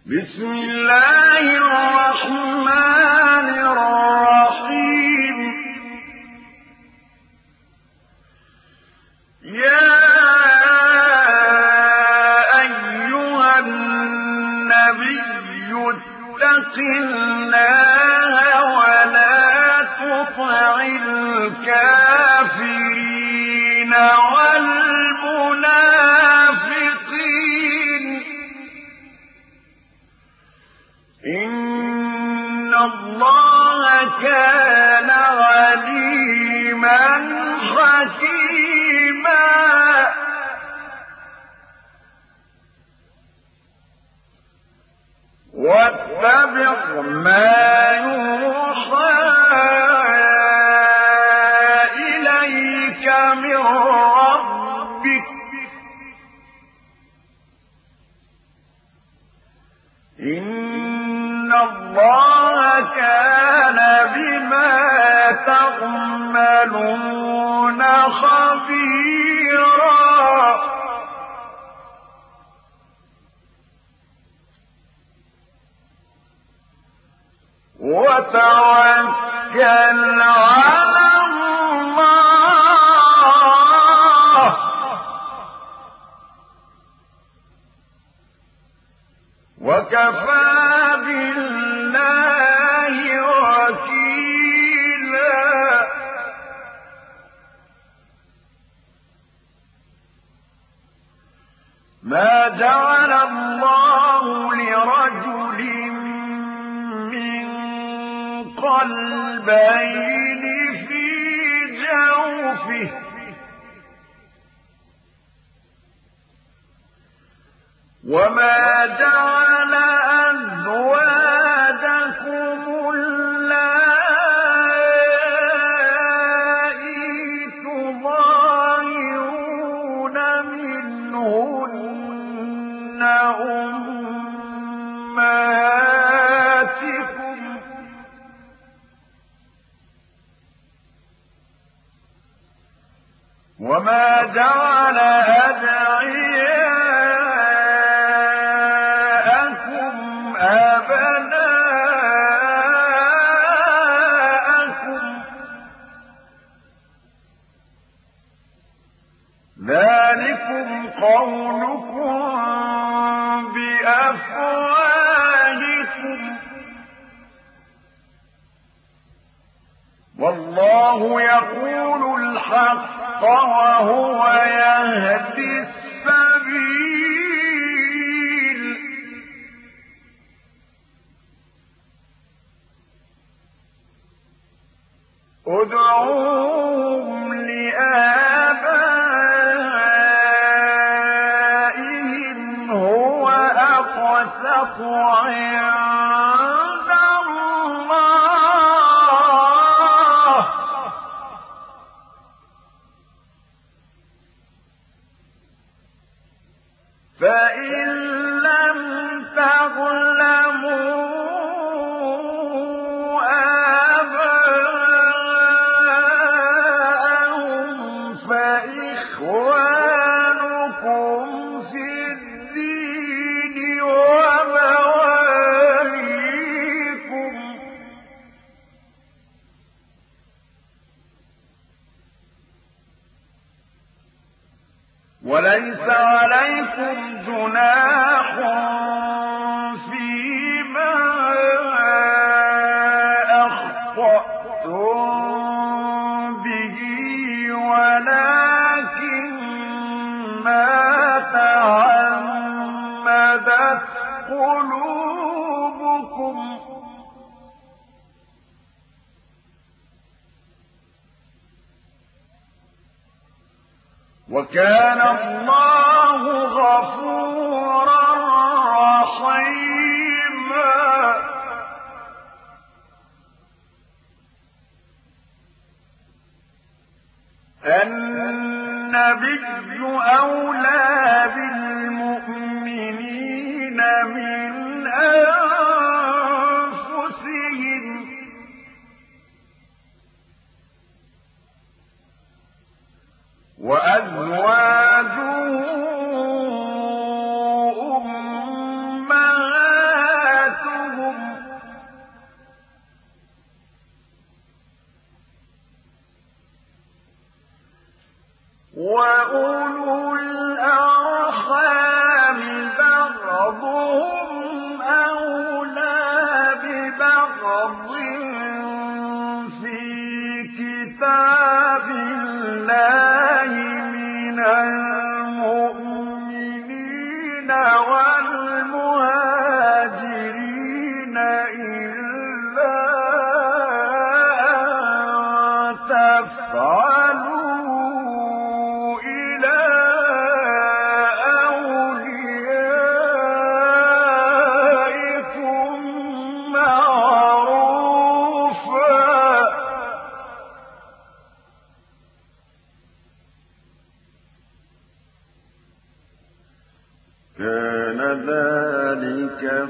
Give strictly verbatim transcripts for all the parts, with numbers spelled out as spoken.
بسم الله الرحمن الرحيم. يا أيها النبي اتق الله ولا تطع الكافرين والمنافقين إن الله كان عليما حكيما. واتبع ما يوحى إليك من ربك إن الله كان بما تعملون خبيرا. وتوكل على الله وكفى بالله وكيلا. ما جعل الله لرجل من قلبين في جوفه وما جعل أزواجكم اللائي تظاهرون منهن أمهاتكم وما جعل أدعياءكم أبناءكم ذلكم قولكم بأفواهكم والله يقول الحق وهو يهدي السبيل. ادعوهم لآبائهم هو أقسط عند الله فإن لم تعلموا آباءهم فإخوانكم في الدين ومواليكم وليس عليكم جناح فيما أخطأتم به ولكن ما تعمدت قلوبكم وكان الله غفورا رحيما. النبي أولى بالمؤمنين من أنفسهم وأزواجه أمهاتهم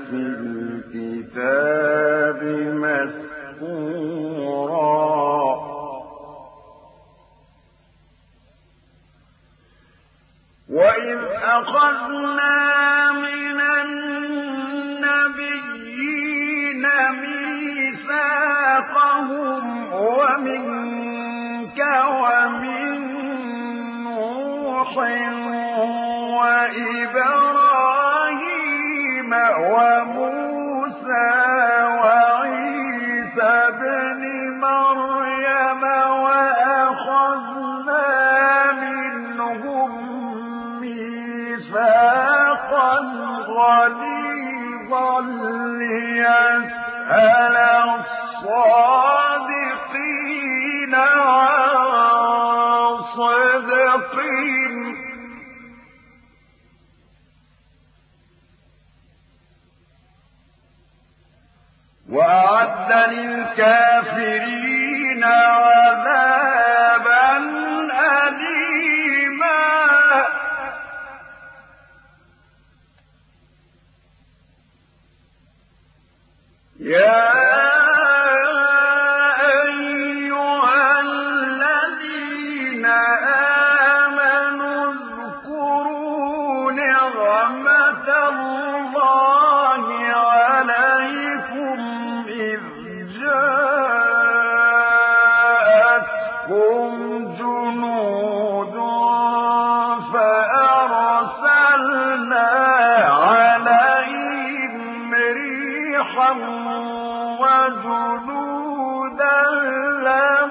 في الكتاب مسطورا. وإذ أخذنا من النبيين ميثاقهم ومنك ومن نوح وإبراهيم وموسى وعيسى ابن مريم وأخذنا منهم ميثاقا غليظا ليسأل الصادقين عن صدقهم وأعد للكافرين عذابا أليما. يا أيها الذين آمنوا اذكروا نعمة الله عليكم إذ جاءتكم جنود فأرسلنا عليهم ريحا وجنودا لم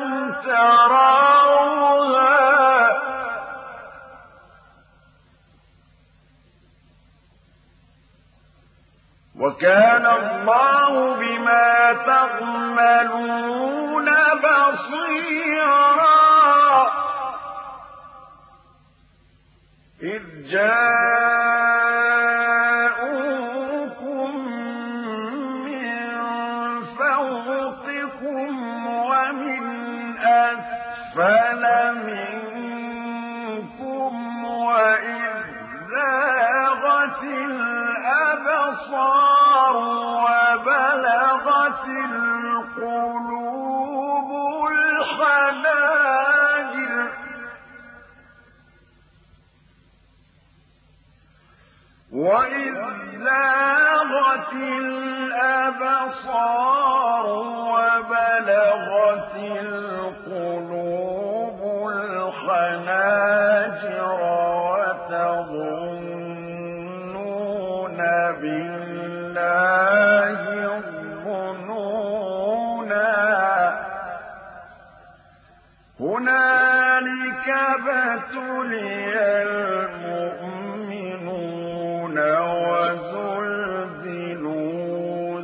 تروها وكان الله بما تعملون بصيرا. إذ جاءوكم من فوقكم ومن أسفل منكم وإذ زاغت الأبصار وبلغت القلوب الحناجر وإذ زاغت الأبصار وبلغت القلوب الحناجر وتظنون بالله الظنونا. هنالك ابتلي المؤمنون وزلزلوا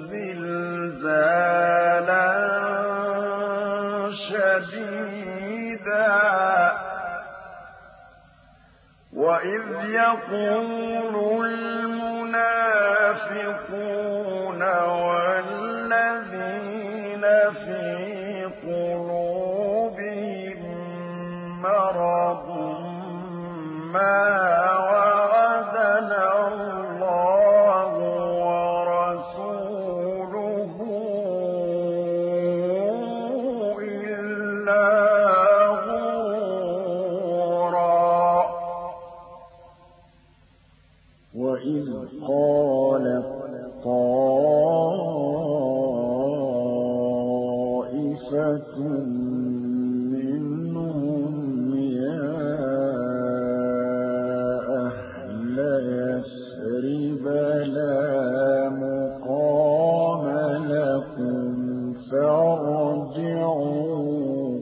زلزالا شديدا. وإذ يقول المنافقون والذين في قلوبهم مرض ما وعدنا الله ورسوله إلا غرورا. وإذ قالت طائفة منهم يا أهل يثرب لا مقام لكم فارجعوا.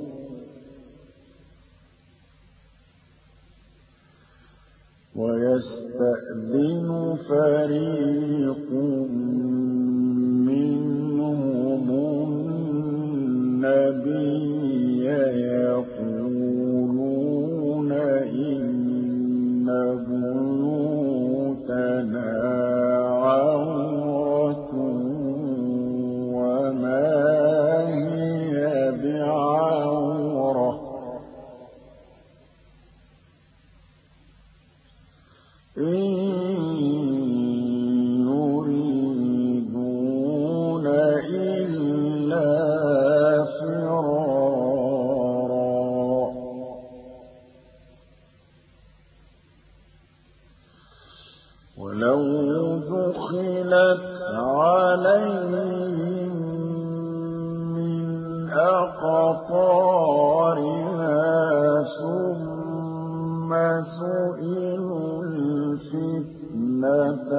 ويستأذن فريق منهم النبي يقولون إن بيوتنا عورة وما هي بعورة إن نزلت عليهم من أقطارها ثم سئلوا الفتنة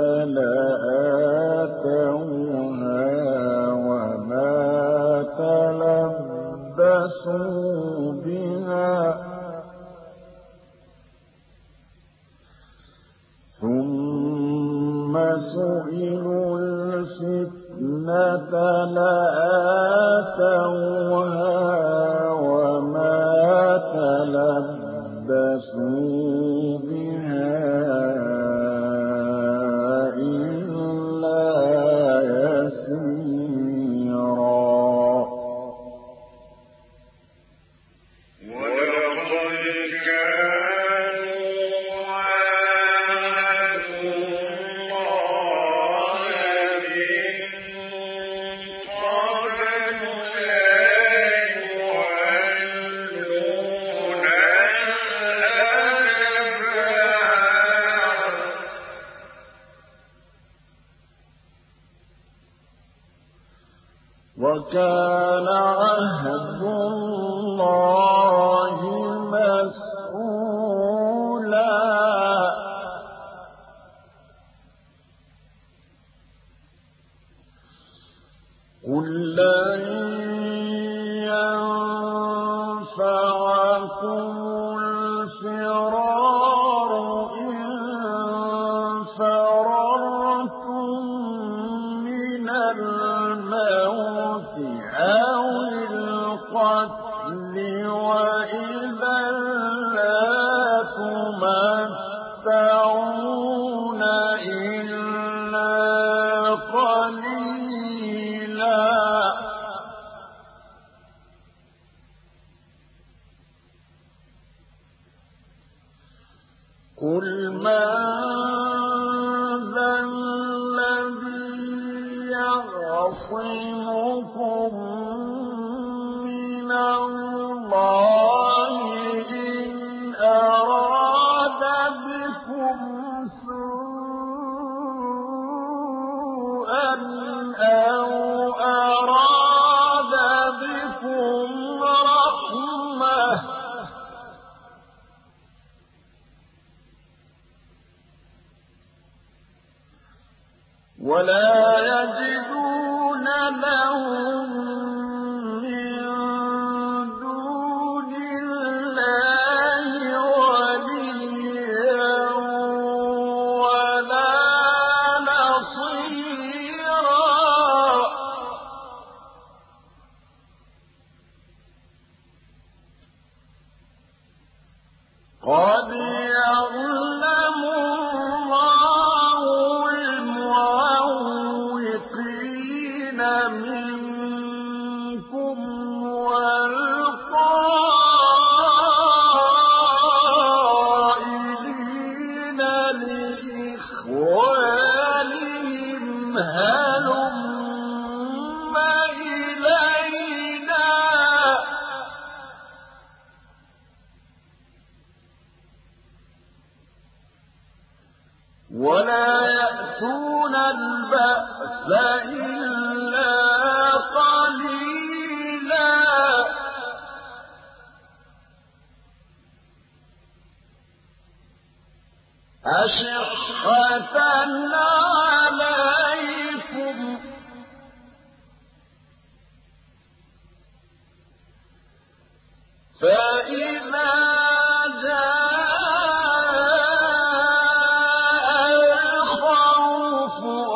لآتوها وما تلبسوا بها ثم سئلوا الفتنة لآتوها وما تلبسوا بها إلا يسيرا. ولقد كانوا عاهدوا الله من قبل لا يولون الأدبار وكان عهد الله مسؤولا. قل لن ينفعكم الفرار إن فررتم من الموت أو القتل وإذا لا تمتعون إلا قليلا. قل من ذا الذي يعصمكم من الله إن أراد بكم سوءا أو أراد بكم رحمة ولا يجدون لهم من دون الله وليا ولا نصيرا. قد يعلم الله المعوقين منكم والقائلين لإخوانهم هلم إلينا ولا يأتون البأس إلا قليلا. أشحة عليكم فإذا جاء الخوف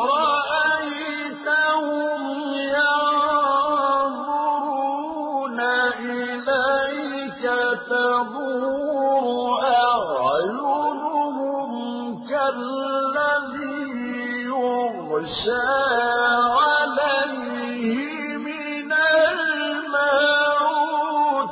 رأيتهم ينظرون إليك تدور أعينهم كالذي يغشى عليه من الموت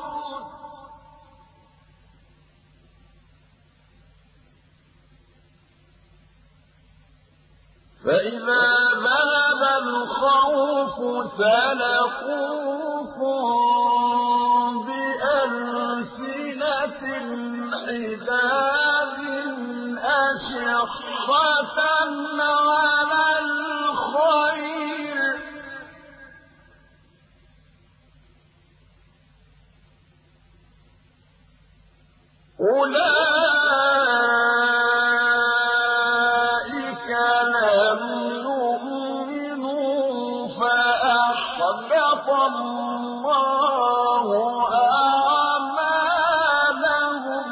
فإذا ذهب الخوف سلقوكم بألسنة حداد أشحة على الخير أولئك لم يؤمنوا فأحبط الله أعمالهم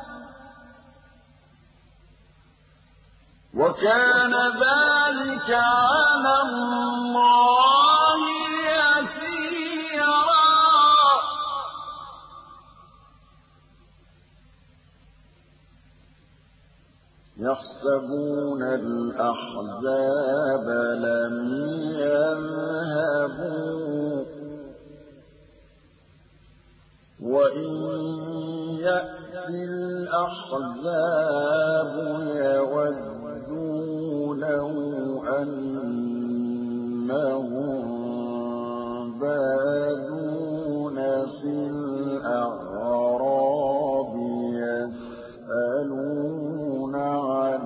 وكان ذلك على الله يسيرا. يحسبون الأحزاب لم يذهبوا وإن يأتي الأحزاب يودوا لو أنهم بادون في الأعراب يسألون عن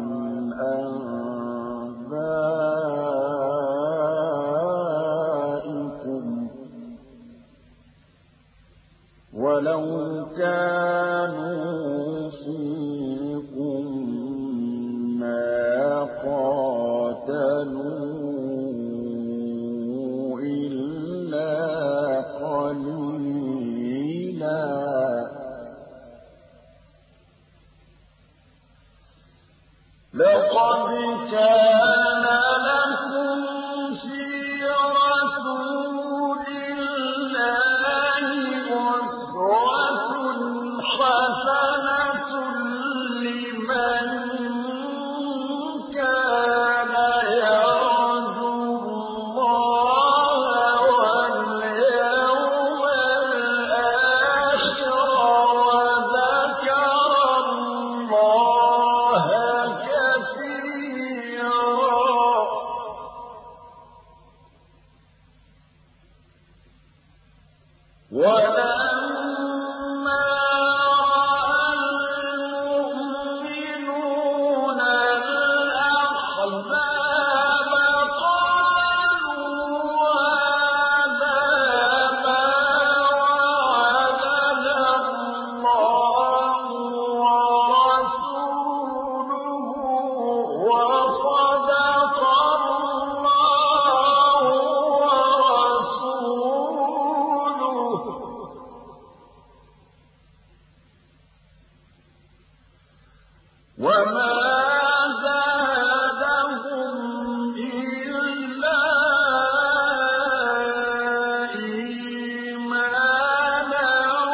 أنبائكم ولو كانوا فيكم ما قاتلوا إلا قليلا. لقد كان لكم في رسول الله أسوة حسنة لمن كان يرجو الله واليوم الآخر وذكر الله ولما رأى المؤمنون الأحزاب قالوا هذا ما وعدنا الله ورسوله وصدق الله ورسوله وما زادهم إلا إيمانا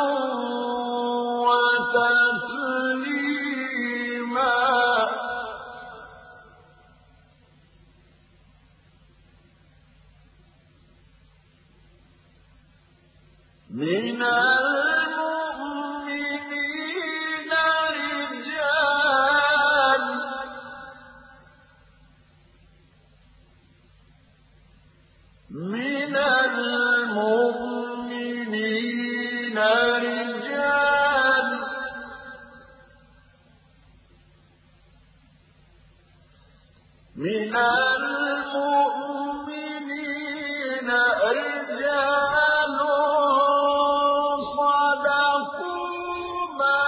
وتسليما. من المؤمنين رجال من المؤمنين رجال من المؤمنين رجال صدقوا ما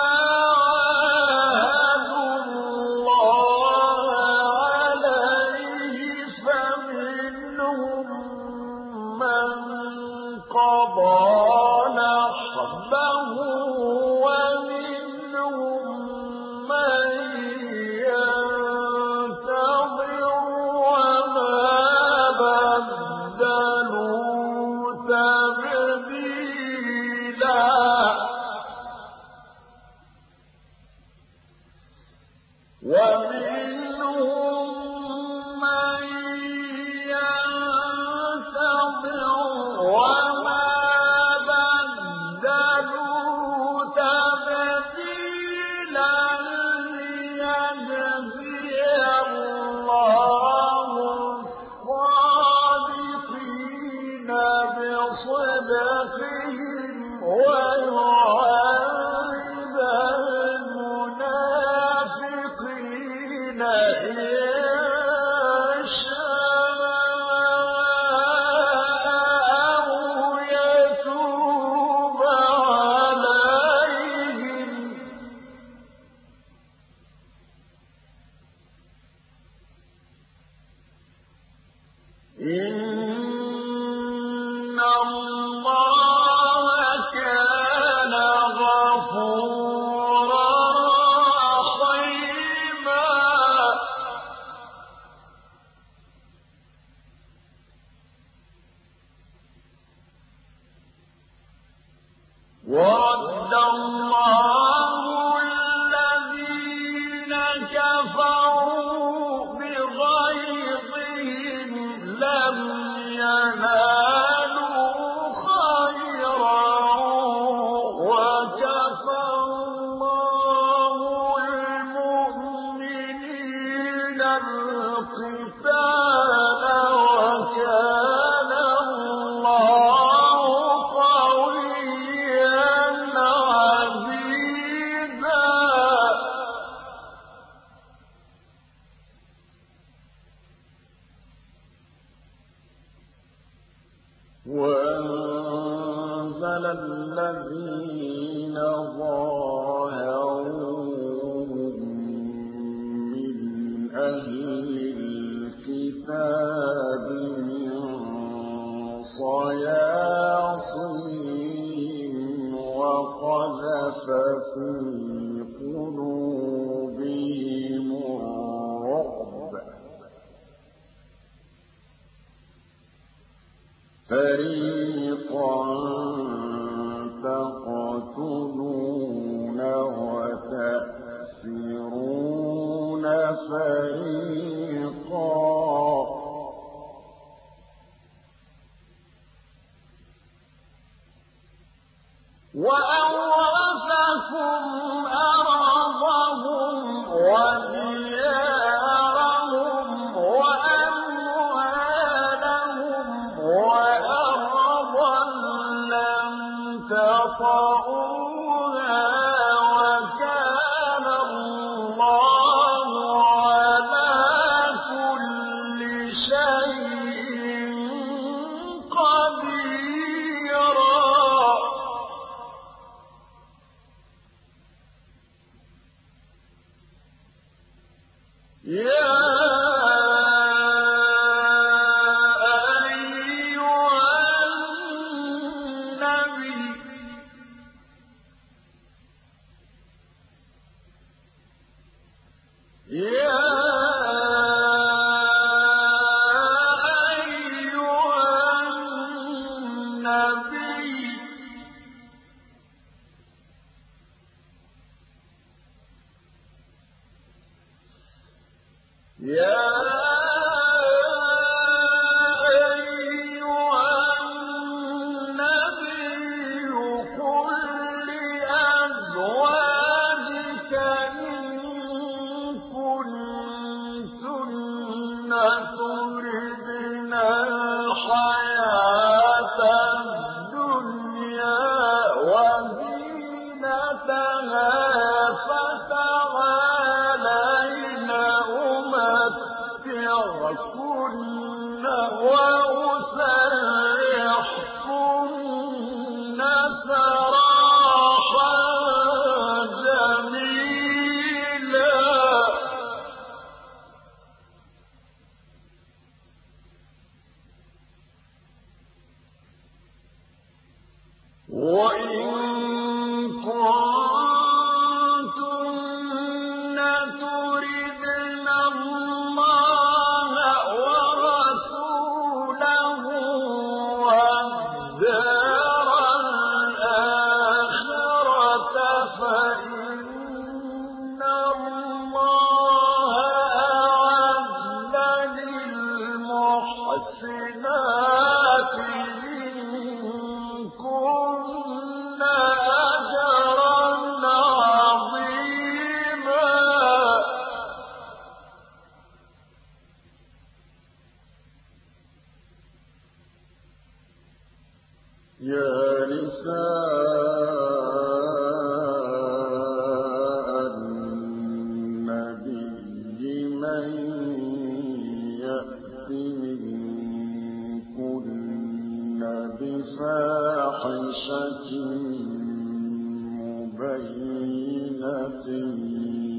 عاهدوا الله عليه فمنهم من قضى نحبه ومنهم من ينتظر وما بدلوا تبديلا. ومنهم من ينتظر وما بدلوا تبديلا ليجزي الله الصادقين بصدقهم ويعذب المنافقين إن شاء أو يتوب عليهم إن الله كان غفورا رحيما ورد الله الذين كفروا بغيظهم لم ينالوا خيرا وكفى الله المؤمنين القتال وكان الله قويا عزيزا وأنزل الذين ظاهروهم من أهل الكتاب من صياصيهم وقذف في قلوبهم الرعب فريقا تقتلون وتأسرون فريقا وأورثكم أرضهم وديارهم وأموالهم وأرضا لم تطئوها وكان الله على كل شيء قديرا يا أيها النبي يا أيها النبي يا أيها النبي قل لأزواجك إن كنتن تردن الحياة الدنيا وزينتها فتعالين أمتعكن وأسرحكن سراحا جميلا وإن كنتن تردن الله ورسوله والدار الآخرة فإن الله أعد للمحسنات منكن أجرا عظيما يا نساء النبي من يأت منكن بفاحشة مبينة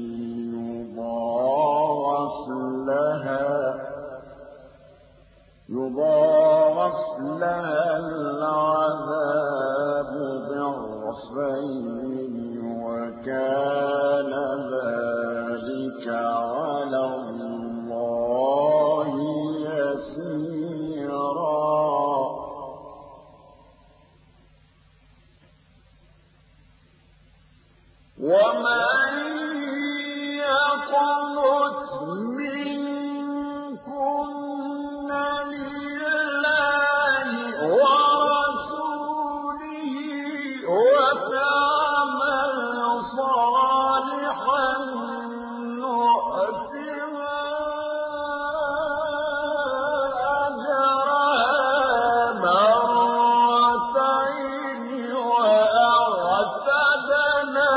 يضاعف لها يضاعف لها العذاب ضعفين وكان ذلك على الله يسيرا. ومن يقنت منكن لله ورسوله وتعمل صالحا نؤتها أجرها مرتين وأعتدنا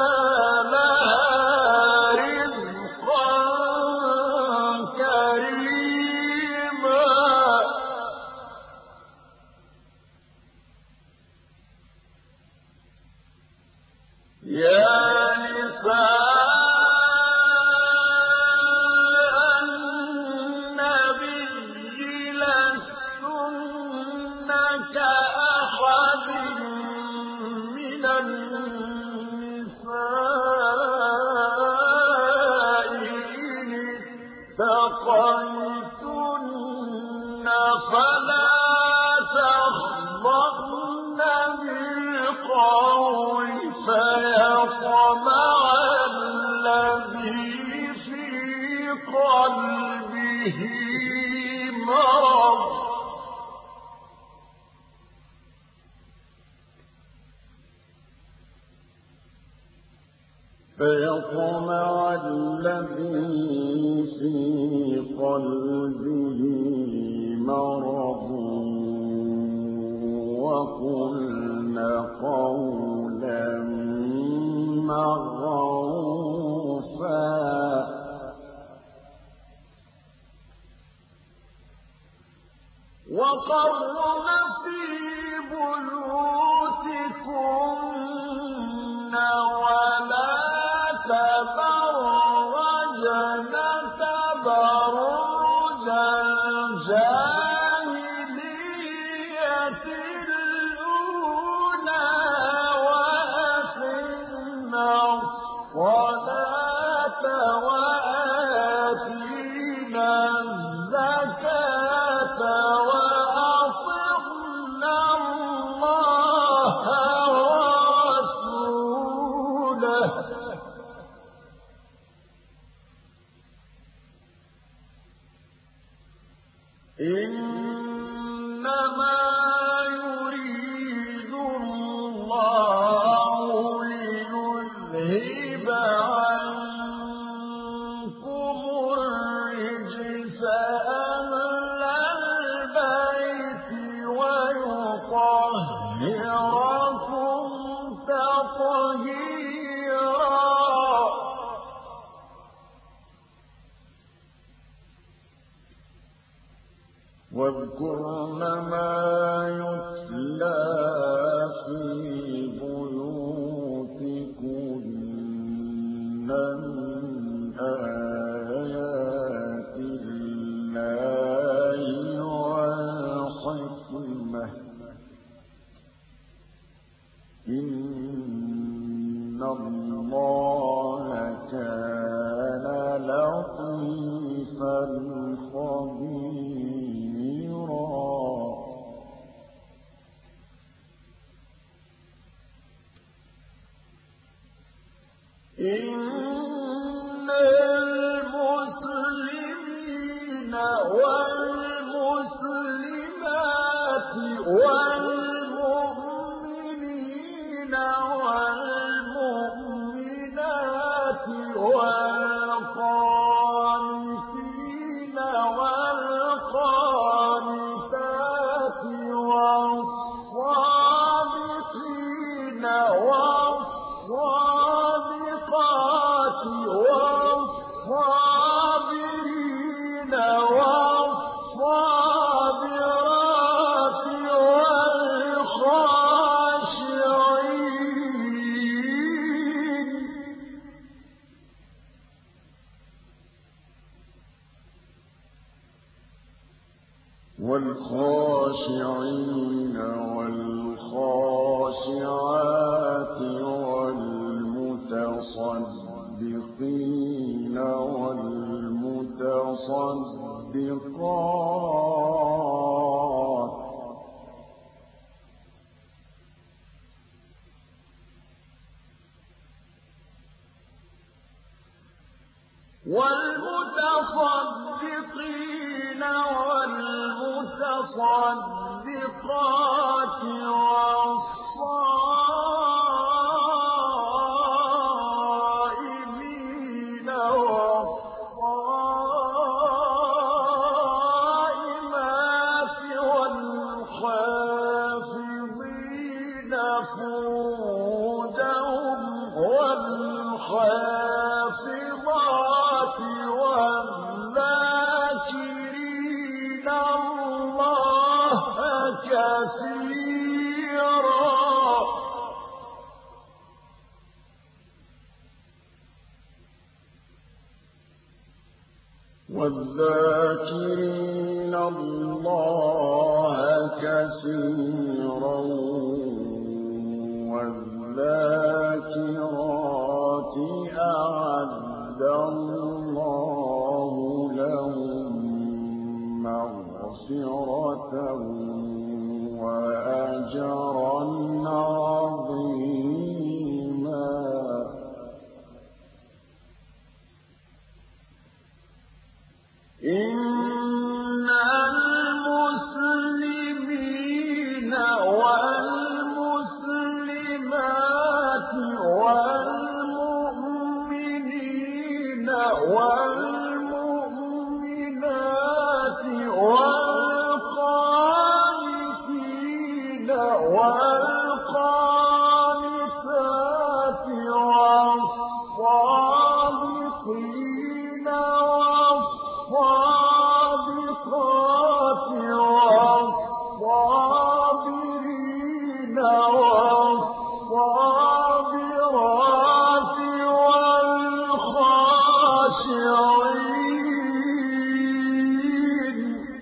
فيطمع الذي في قلبه مرض وقلن قولا معروفا وقرن في بيوتكن ولا تبرجن تبرج الجاهلية الأولى وأقمنا الصلاة وآتينا الزكاة وأطعنا الله ورسوله إنما يريد الله ليذهب عنكم الرجس أهل البيت ويطهركم تطهيرا. واذكرن ما يتلى في بيوتكن من آيات الله والحكمة إن الله كان لطيفا خبيرا. إن المسلمين والمسلمات والمؤمنين والمؤمنات والقانتين والقانتات والصادقين والصادقات والخاشعين والخاشعات والمتصدقين والمتصدقات والمتصدقين والمتصدقات والصائمين والصائمات والحافظين فروجهم والحافظات والذاكرين الله كثيرا والذاكرين الله كثيرا والذاكرات أعد الله لهم مغفرة وأجرا عظيما. إن المسلمين والمسلمات والمؤمنين والمؤمنات والقانتين والقانتات والصادقين والصادقات والصابرين والصابرات والخاشعين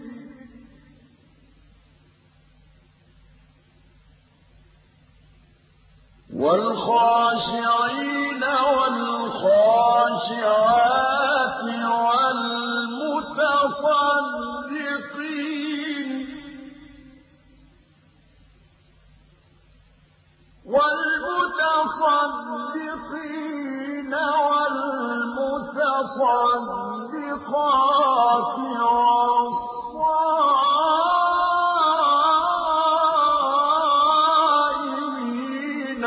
والخاشعين والخاشعات والمتصدقين والمتصدقين والمتصدقات والصائمين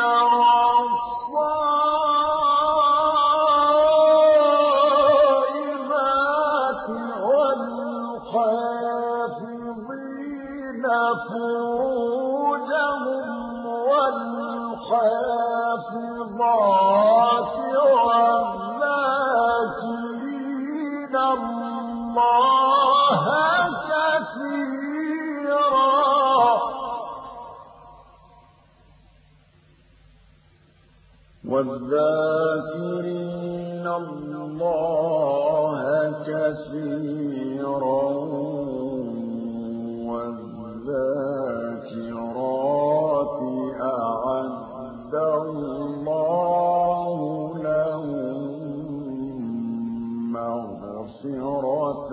والصائمات والحافظين فروجهم والحافظات والذاكرين الله كثيرا والذاكرين الله كثيرا والذاكرات أعد الله لهم مغفرة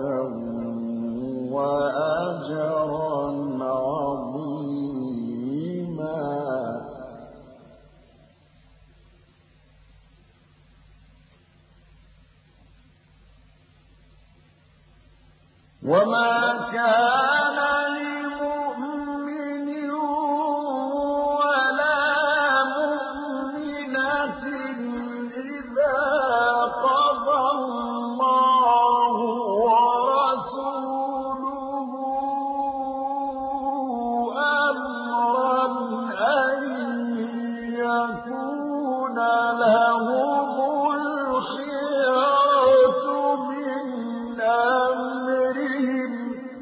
وأجرا عظيما. وما كان لمؤمن ولا مؤمنة إذا قضى الله ورسوله أمرا أن يكون لهم الخيرة من أمرهم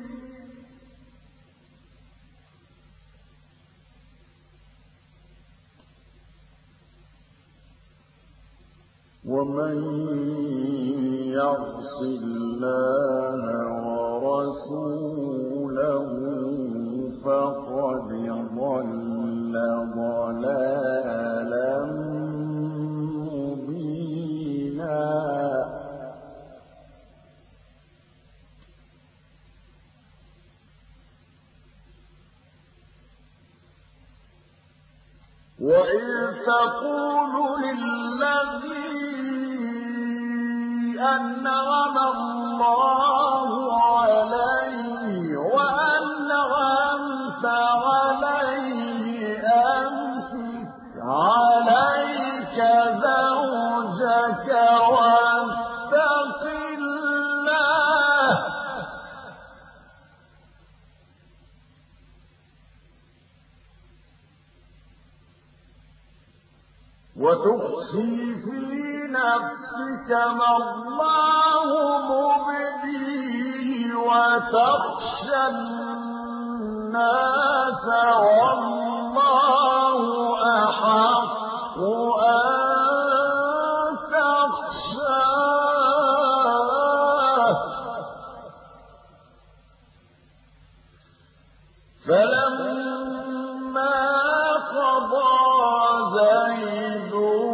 ومن يعص الله ورسوله وإذ تقول للذي أنعم الله عليه وأنعمت عليه أمسك عليك زوجك واتق الله وتخفي في نفسك ما الله مبديه وتخشى الناس والله أحق أن تخشاه فلما قضى زيد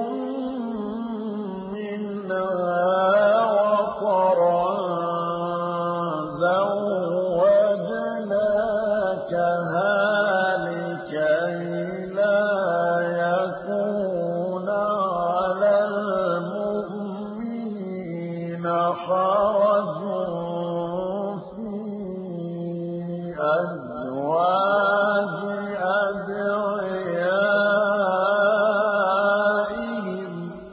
منها وطرا زوجناكها لكي لا يكون على المؤمنين حرج في أزواج أدعيائهم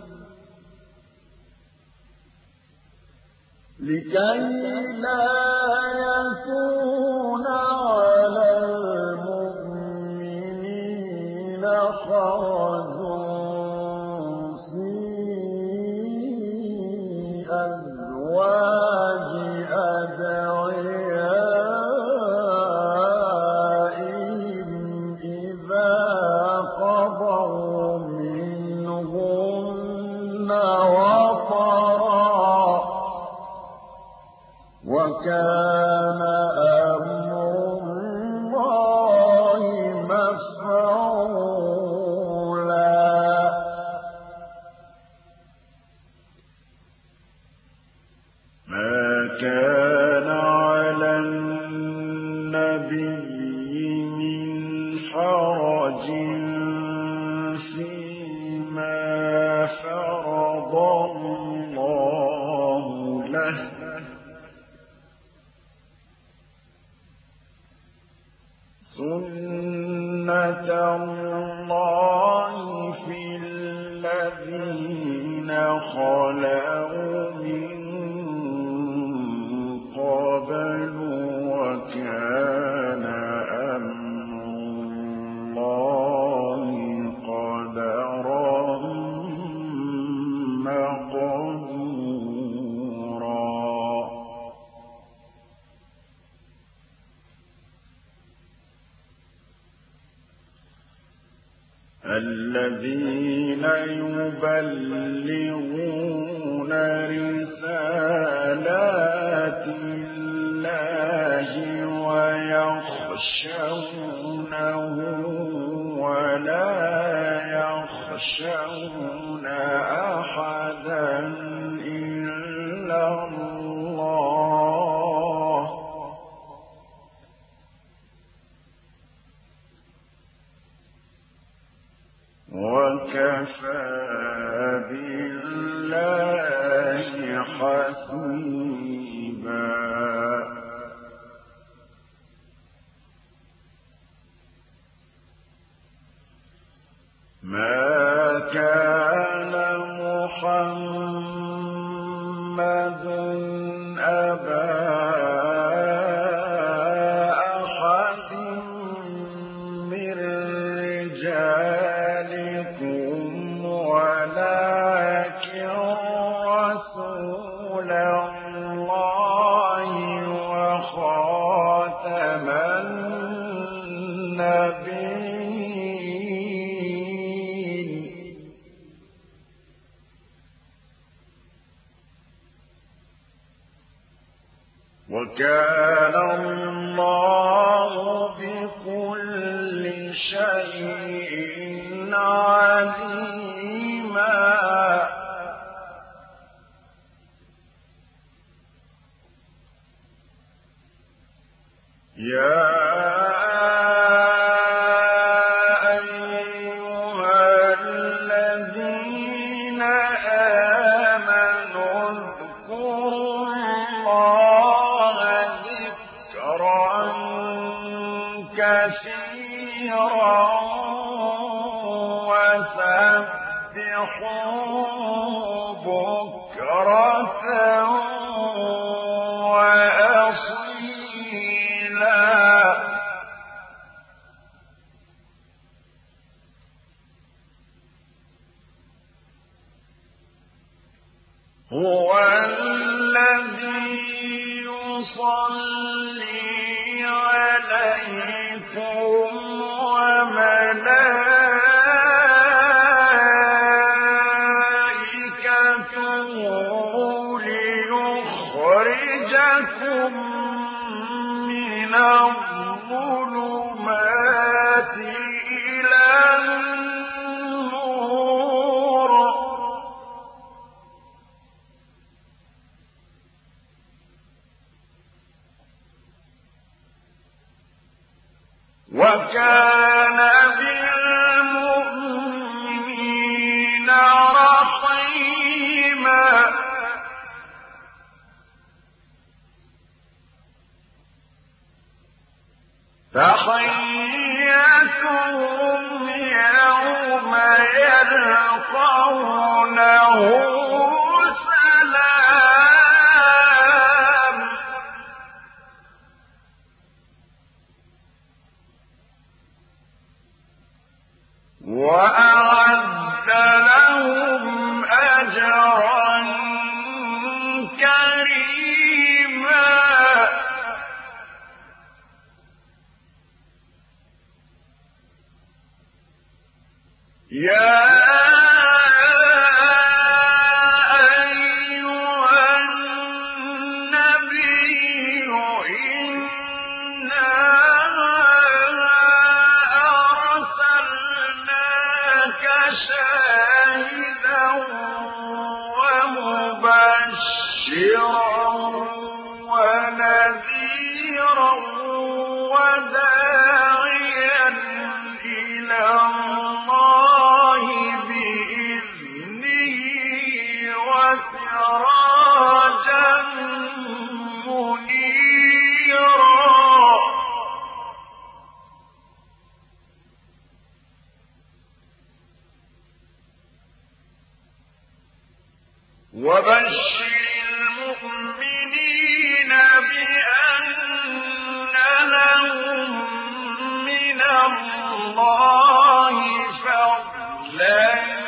لكي لا يكون على المؤمنين حرج في أزواج أدعيائهم إذا قضوا منهن وطرا وكان أمر الله مفعولا ما كان على النبي من حرج فيما فرض الله له سنة الله في الذين خلوا من قبل وكان أمر الله قدرا مقدورا الذين يبلغون رسالات الله ويخشونه ولا يخشون أحدا إلا الله وكفى بالله حسيبا ما كان محمد أبا أحد من رجالكم ولكن رسول الله وخاتم النبيين وكان الله بكل شيء عليما يا أيها كثيرا وسبحوا بكرة وأصيلا هو الذي يصلي عليكم وملائكته ليخرجكم من الظلمات إلى النور وكان بالمؤمنين رحيما تحيتهم يوم يلقونه سلام وأعد لهم أجرا كريما يا أيها النبي إنا أرسلناك شاهدا ومبشرا ونذيرا وداعيا إلى الله بإذنه وسراجا منيرا وبشر المؤمنين بأن لهم من الله فضلا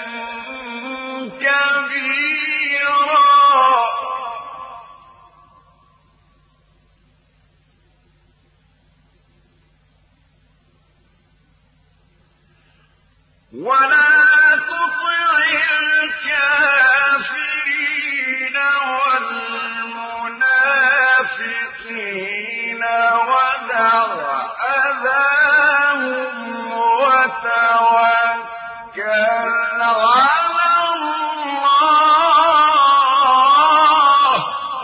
كبيرا ولا تطع الكافرين والمنافقين ودع أذاهم وتوكل على الله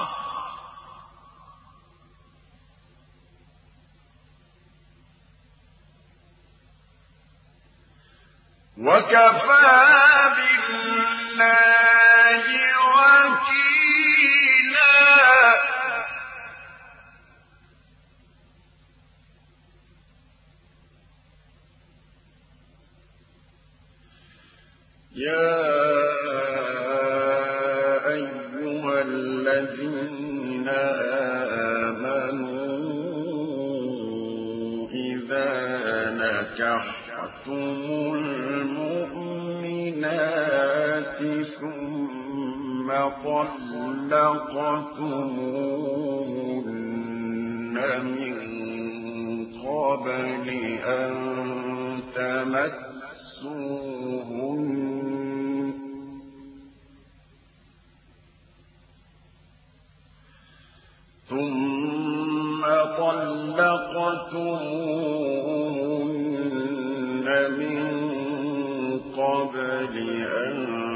وكفى بالله وكيلا يا أيها الذين آمنوا إذا نكحتم المؤمنات ثم طلقتموهن من قبل أن تمسوهن ثم طلقتموهن من قبل أن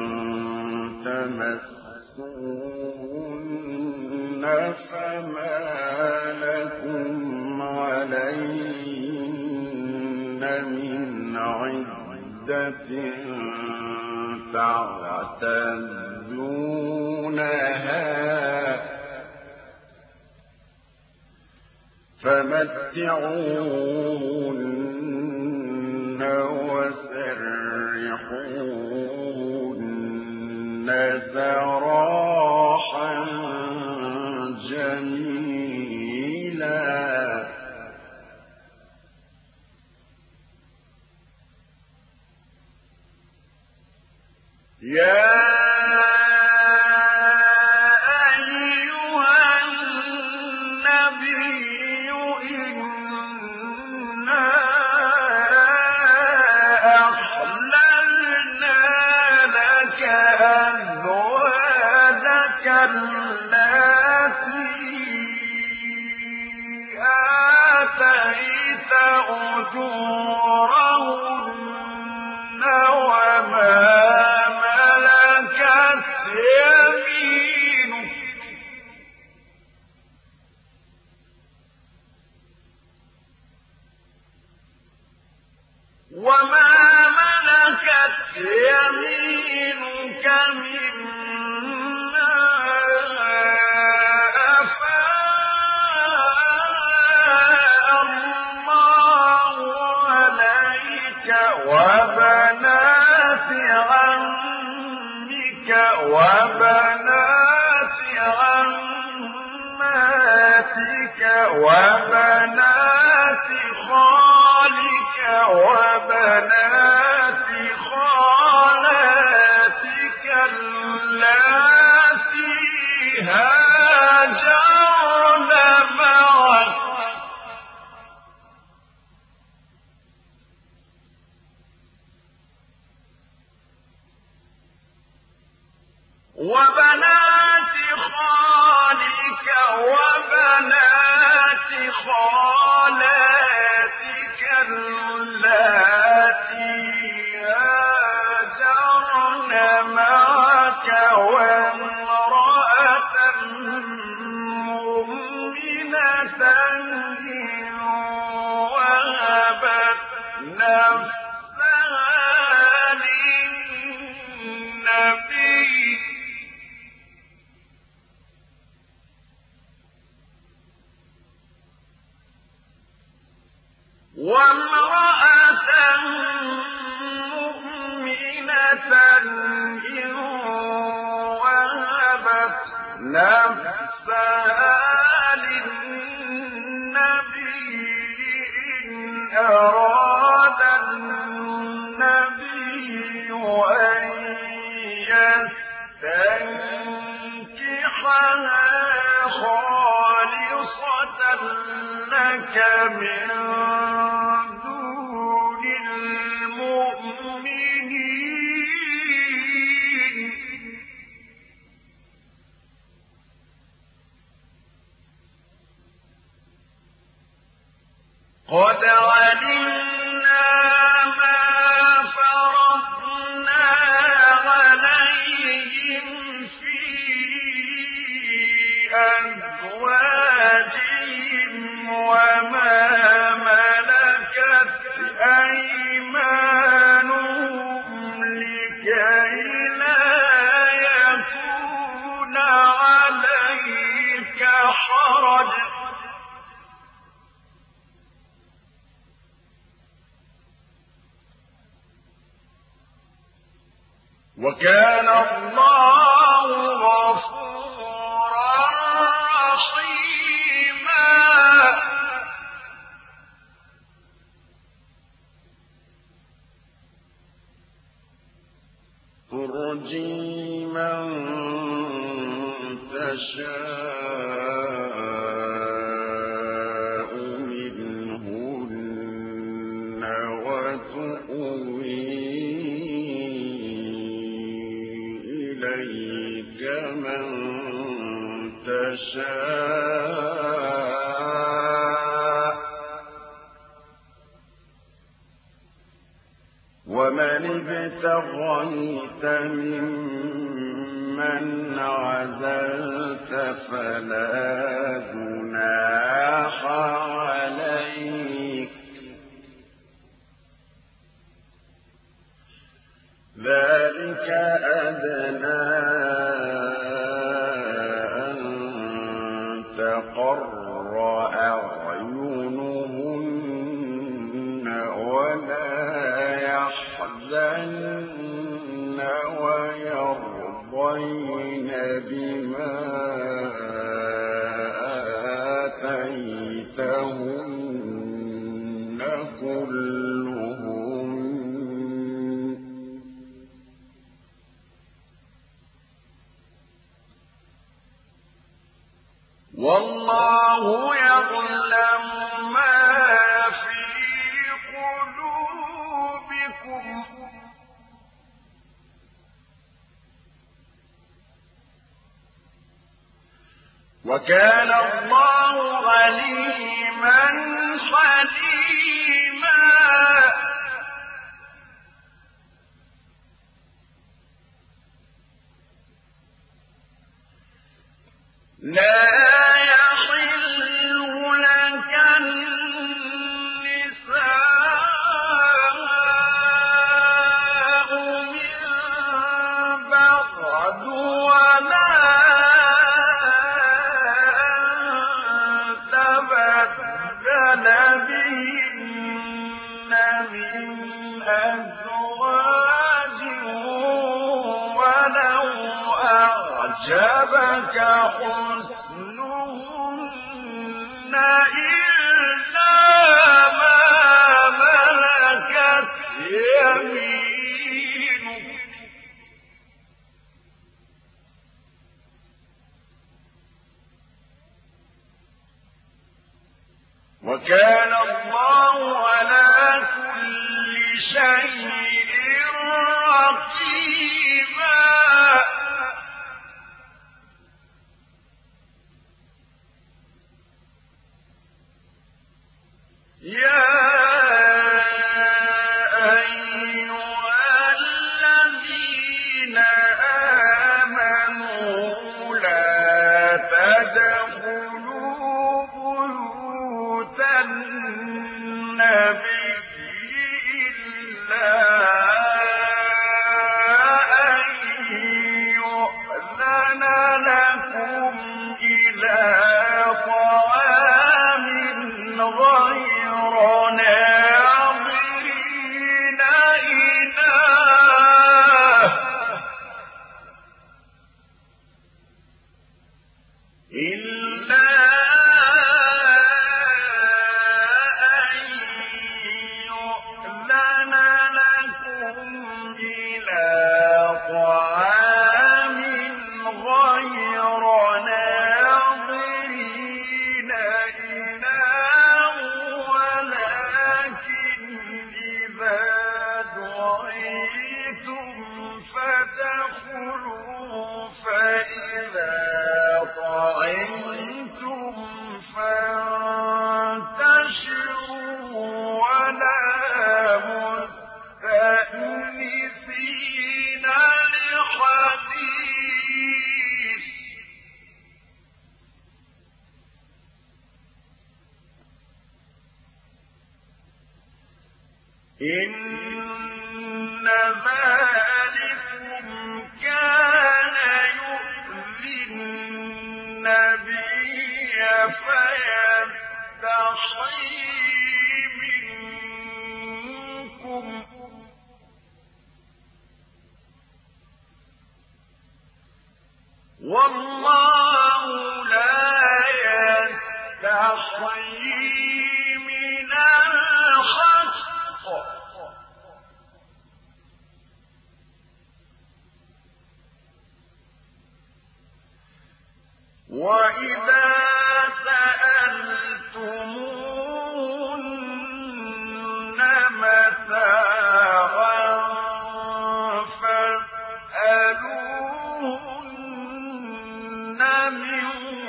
تمسوهن فما لكم عليهن من عدة تعتدونها فمتعوهن سراحا جميلا يا وبنات عماتك وبنات خالك وبنات خالاتك اللاتي هاجرن معك وبنات خالك وبنات خالاتك اللاتي هاجرن معك وامرأة مؤمنة إن وهبت نفسها للنبي وامرأة مؤمنة إن وهبت نفسها للنبي إن أراد النبي أن يستنكحها خالصة لك من قد علمنا ما فرضنا عليهم في أزواجهم وما ملكت أيمانهم لكي لا يكون عليك حرج وكان الله غفورا رحيما ترجي من تشاء منهن وتؤوي من تشاء ومن ابتغيت ممن عزلت فلا جناح عليك ذلك أدنى تقر أعينهن ولا يحزن ويرضين يرضين بما آتيتهن كلهم والله يعلم ما في قلوبكم وكان الله عليما حليما لا أعجبك حسنهن إلا ما ملكت يمينك وكان الله على كل شيء رقيبا يا أيها الذين آمنوا لا تدخلوا بيوت النبي إلا أن يؤذن لكم إلى طعام غير ناظرين إناه إلا أن يؤذن لكم إلى طعام غير ناظرين إناه ولكن إذا دعيتم فادخلوا فإذا طعمتم فانتشروا ولا مستأنسين لحديث إن ذلكم كان يؤذي النبي فيستحيي منكم والله لا يستحيي من الحق وإذا سألتموهن متاعا فاسألوهن من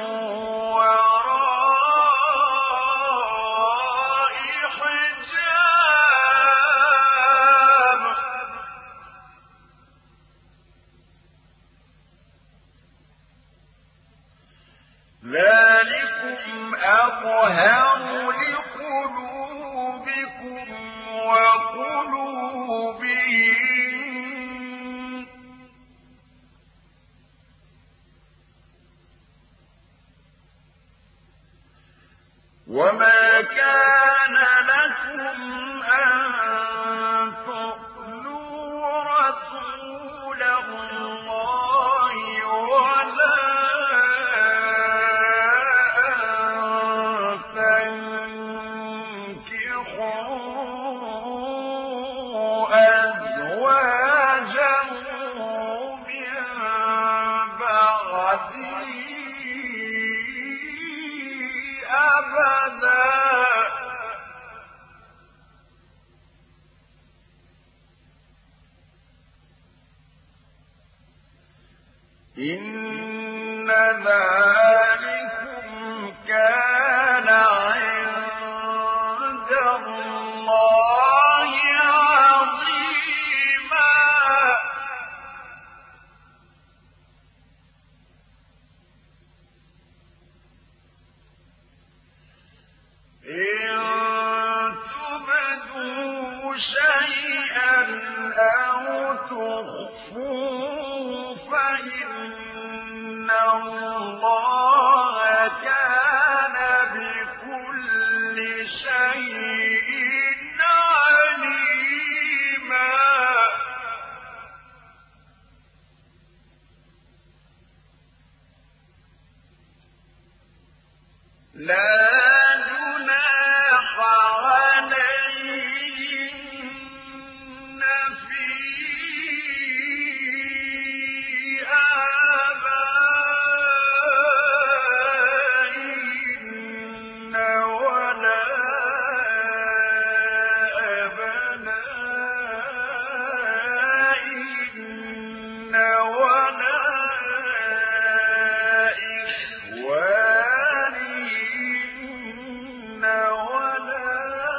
وراء حجاب ذلكم أطهر لقلوبكم وقلوبكم أزواجا من بعده أبدا إن ذلكم كان عند الله عظيما إن تبدوا شيئا أو تخفوه فإن الله كان بكل شيء عليما لا جناح عليهن في آبائهن ولا أبنائهن ولا إخوانهن ولا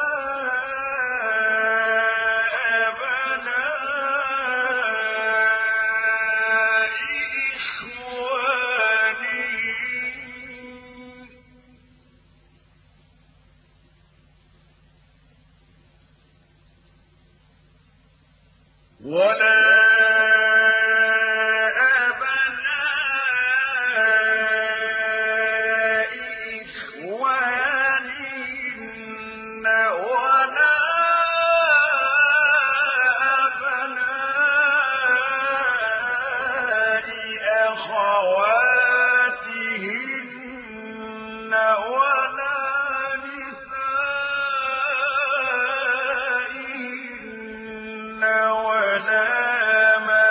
أبناء إخوانهن ولا أبناء إخوانهن ولا أبناء أخواتهن ولا نسائهن ولا ما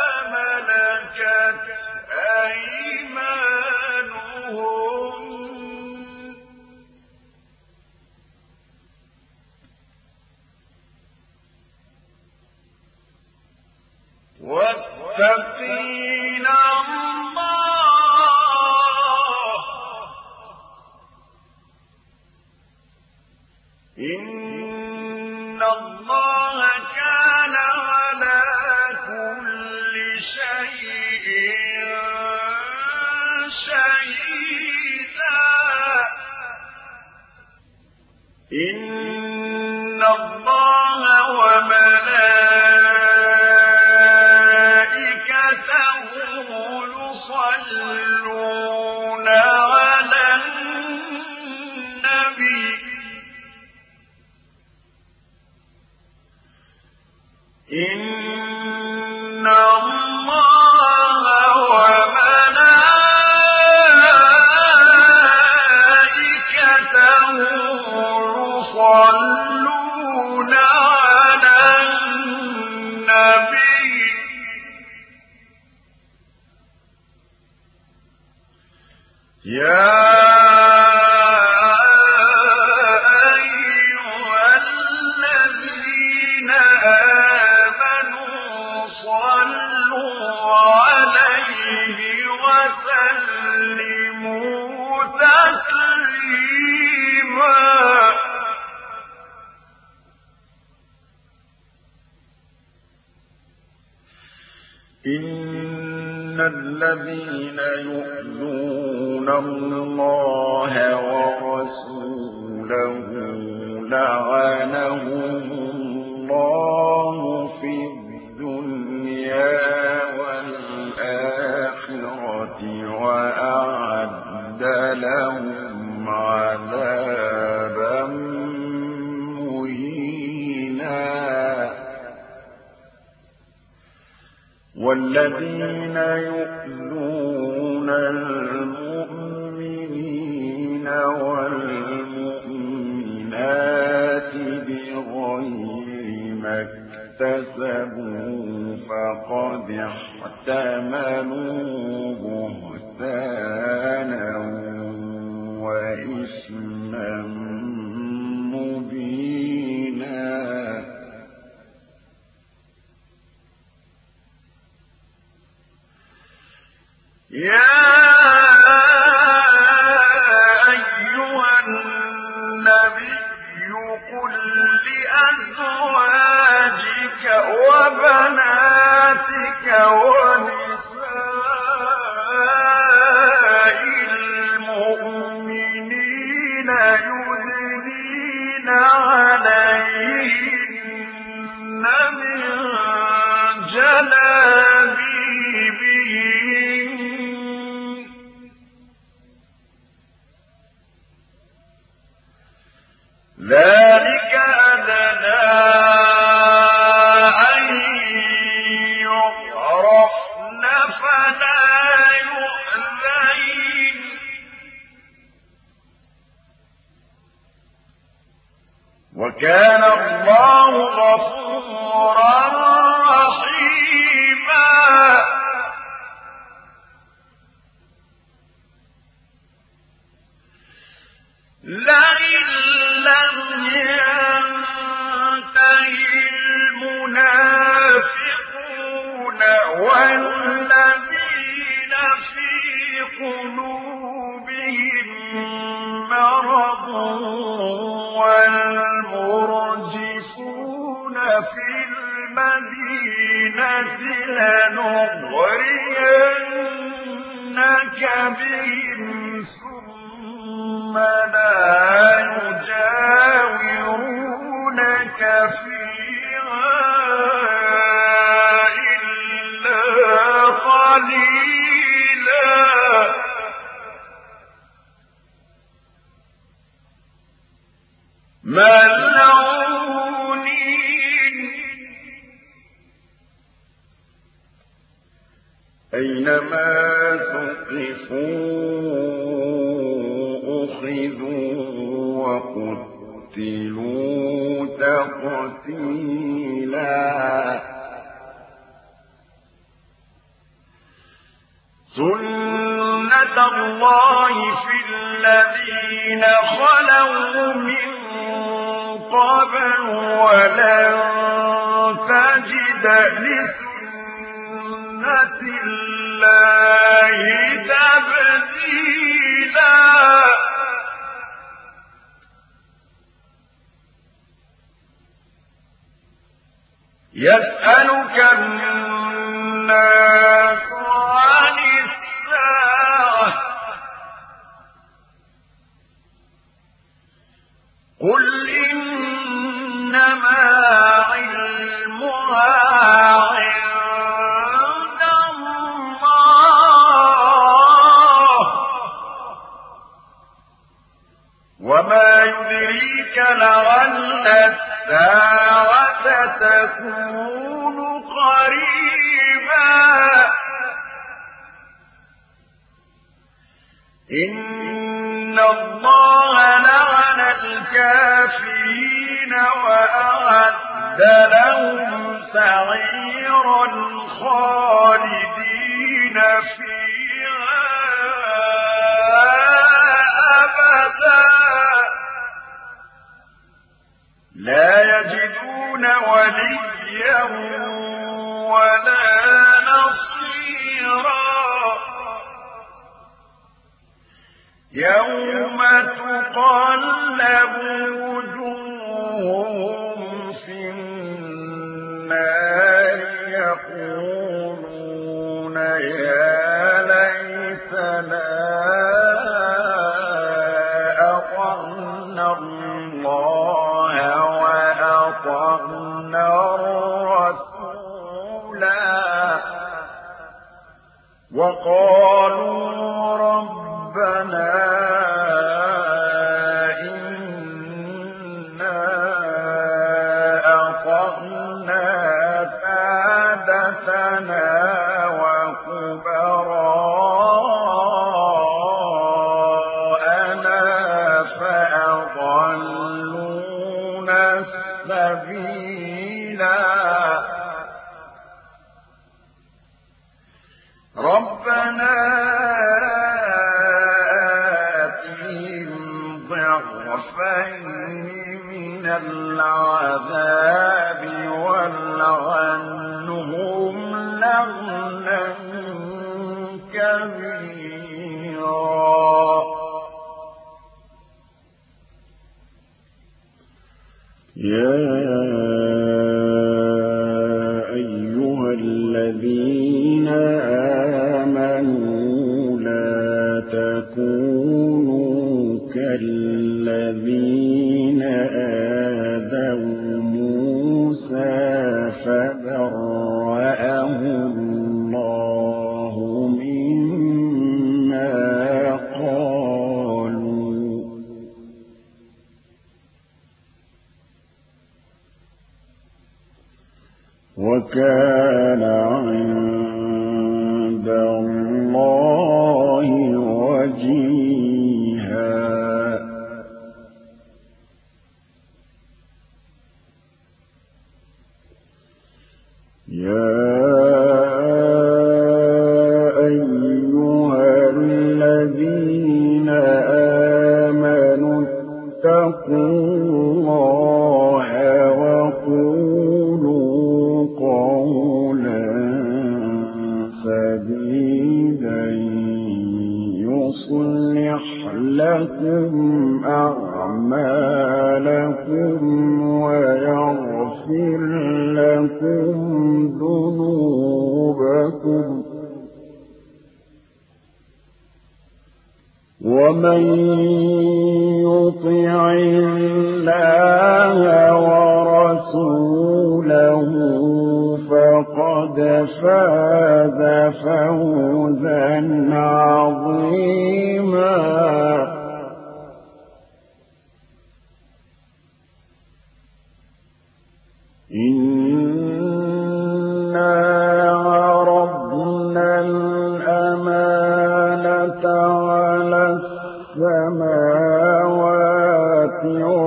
ملكت أيمانهن واتقين الله إن الله كان على كل شيء شهيدا إن الله وملائكته يصلون على النبي إن الله وملائكته يصلون على النبي يا أيها الذين آمنوا صلوا عليه وسلموا تسليما إن الذين يؤذون الله ورسوله لعنهم الله في الدنيا والآخرة وأعد لهم عذابا مهينا والذين يؤذون المؤمنين والمؤمنات بغير بغير ما اكتسبوا فقد احتملوا بهتانا وإثما مبينا. يا أيها النبي قل لأزواجك وبناتك ونساء المؤمنين يدنين عليهن من جلابيبهن ذلك أدنى أن يعرفن فلا يؤذين وكان الله غفورا رحيما. لئن لم ينتهي المنافقون والذين في قلوبهم مرض والمرجفون في المدينة لنغرينك بهم ثم لا يجاورونك فيها إلا قليلا ملعونين أينما ثقفوا أخذوا وقتلوا تقتيلا. سنة الله في الذين خلوا من قبل ولن تجد لسنة الله تبديلا. يسألك الناس عن الساعة قل إنما علمها عند الله وما يدريك لعل الساعة تكون قريبا. إن الله لعن الكافرين وأعد لهم سعيرا خالدين فيها أبدا لا يجدون وليا ولا نصيرا. يوم تقلب وجوههم في النار يقولون يا ليتنا أطعنا الله وأطعنا الرسولا وقالوا ربنا إنا أطعنا سادتنا وكبراءنا فأضلونا السبيلا سبيلا ربنا آتهم ضعفين من العذاب والعنهم لعنا كبيرا يا أيها الذين آمنوا لا تكونوا كالذين آذوا موسى فبرأه الله مما قالوا وكان عند الله وجيها يا أيها الذين آمنوا اتقوا الله وقولوا قولا سديدا يصلح لكم أعمالكم ويغفر لكم ذنوبكم ومن يطع الله ورسوله فقد فاز فوزا عظيما إنا عرضنا الأمانة على السماوات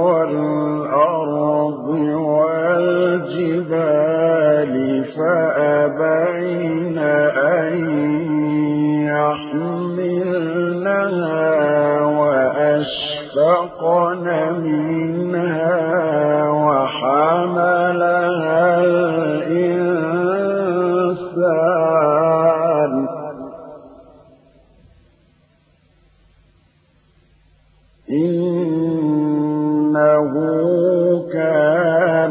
والأرض والجبال فأبين أن يحملنها وأشفقن منها وحملها الإنسان إنه كان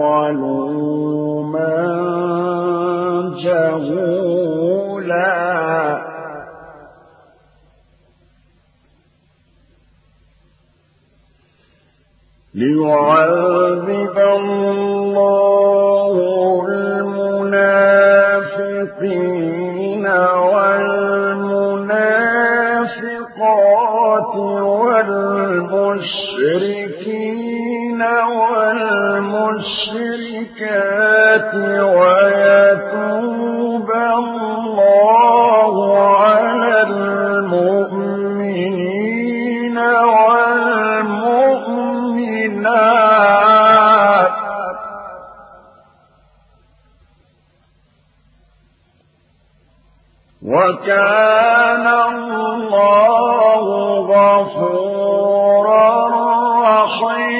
ظلوما جهولا ليعذب الله المنافقين والمنافقات والمشركين والمشركات ويتوب الله على المؤمنين والمؤمنات وكان الله غفورا رحيما